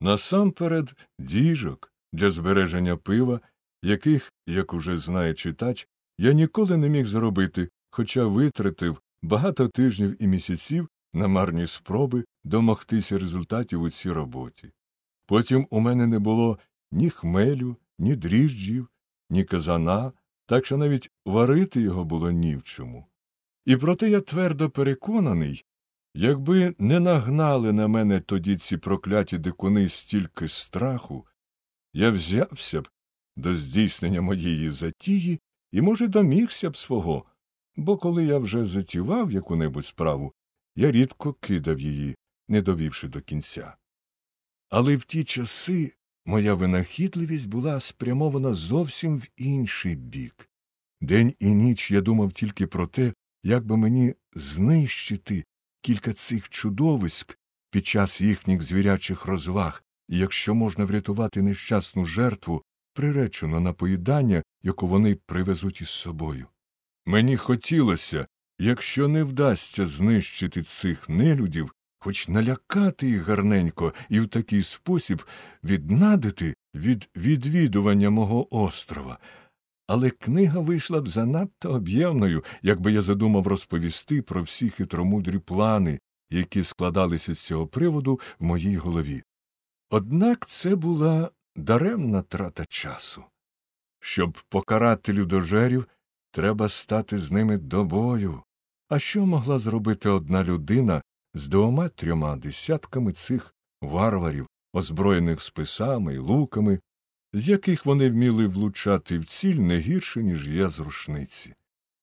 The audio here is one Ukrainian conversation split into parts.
Насамперед діжок для збереження пива, яких, як уже знає читач, я ніколи не міг зробити, хоча витратив багато тижнів і місяців на марні спроби домогтися результатів у цій роботі. Потім у мене не було ні хмелю, ні дріжджів, ні казана, так що навіть варити його було ні в чому. І проте я твердо переконаний, якби не нагнали на мене тоді ці прокляті дикуни стільки страху, я взявся б до здійснення моєї затії і, може, домігся б свого, бо коли я вже затівав яку-небудь справу, я рідко кидав її, не довівши до кінця. Але в ті часи моя винахідливість була спрямована зовсім в інший бік. День і ніч я думав тільки про те, як би мені знищити кілька цих чудовиськ під час їхніх звірячих розваг, і якщо можна врятувати нещасну жертву, приречену на поїдання, яку вони привезуть із собою. Мені хотілося, якщо не вдасться знищити цих нелюдів, хоч налякати їх гарненько і в такий спосіб віднадити від відвідування мого острова. Але книга вийшла б занадто об'ємною, якби я задумав розповісти про всі хитромудрі плани, які складалися з цього приводу в моїй голові. Однак це була даремна трата часу. Щоб покарати людожерів, треба стати з ними до бою. А що могла зробити одна людина з 2-3 десятками цих варварів, озброєних списами й луками, з яких вони вміли влучати в ціль не гірше, ніж я з рушниці?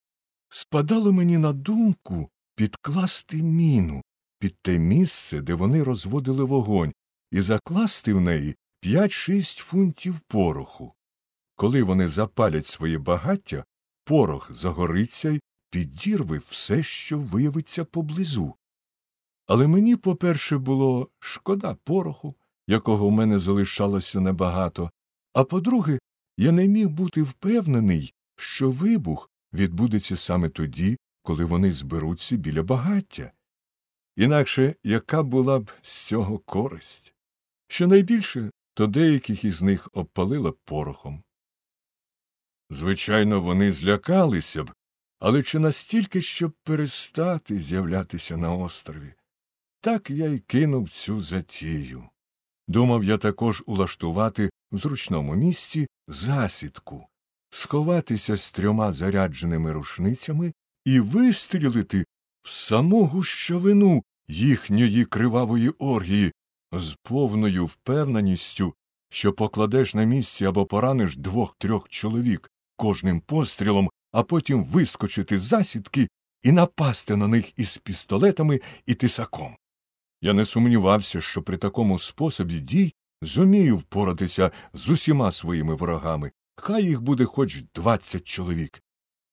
Спадало мені на думку підкласти міну під те місце, де вони розводили вогонь, і закласти в неї 5-6 фунтів пороху. Коли вони запалять своє багаття, порох загориться й підірве все, що виявиться поблизу. Але мені, по-перше, було шкода пороху, якого в мене залишалося небагато, а по-друге, я не міг бути впевнений, що вибух відбудеться саме тоді, коли вони зберуться біля багаття. Інакше яка була б з цього користь? Щонайбільше, то деяких із них обпалило б порохом. Звичайно, вони злякалися б, але чи настільки, щоб перестати з'являтися на острові? Так я й кинув цю затію. Думав я також улаштувати в зручному місці засідку, сховатися з 3 зарядженими рушницями і вистрілити в саму гущовину їхньої кривавої оргії з повною впевненістю, що покладеш на місці або пораниш 2-3 чоловік кожним пострілом, а потім вискочити з засідки і напасти на них із пістолетами і тисаком. Я не сумнівався, що при такому способі дій зумію впоратися з усіма своїми ворогами, хай їх буде хоч 20 чоловік.